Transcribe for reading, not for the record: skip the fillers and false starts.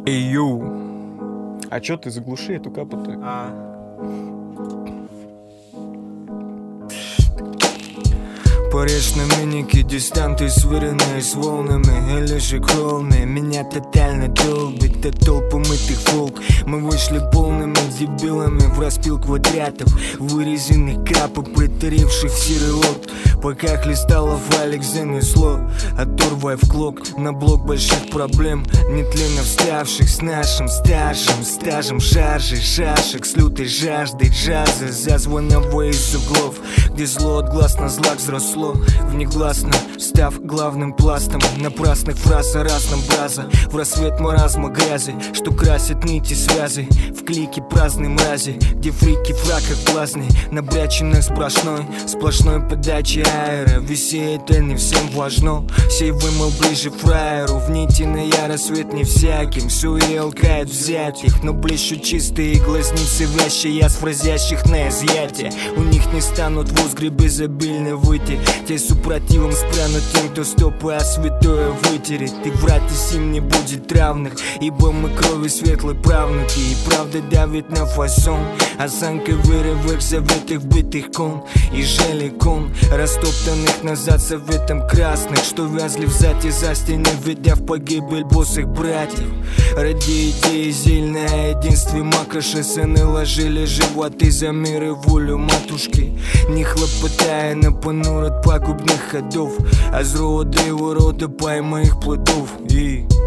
Эй, йоу. А чё ты заглуши эту капоту? Порежь на минике дистанты, сваренные с волнами или же клоуны. Меня тотально долбит от толпы мытых волк. Мы вышли полными дебилами в распил квадратов, вырезанных крапов, притаривших серый лот. Пока хлестало валик занесло, оторвая в клок на блок больших проблем, нетленно вставших с нашим старшим стажем шаржей, шашек с лютой жаждой джаза, зазвонного из углов, где зло от глаз на злак взросло внегласно, став главным пластом напрасных фраз о разном браза. В рассвет маразма грязи, что красит нити связи в клике праздной мрази, где фрики в фраках блазни, набряченных сплошной подачи аэро. Висеет, а не всем важно. Сей вымыл ближе фраеру, в нити на яросвет не всяким. Суе алкает взятых, но блещут чистые глазницы вещи я с фразящих на изъятие. У них не станут в узгреб изобильно выйти, те супротивом спрянут тем, кто стопы, а святое вытерет. И врать и сим не будет равных, ибо мы крови светлой правнуки. И правда давит на фасон, осанка вырывок заветых битых кон и желикон, растоптанных назад советом красных, что вязли взад и за стены, ведя в погибель босых братьев. Ради идеи зельное единстве макоши сыны ложили животы за мир и волю матушки, не хлопотая на понур от пагубных ходов, а с рода и урода пай моих плодов. И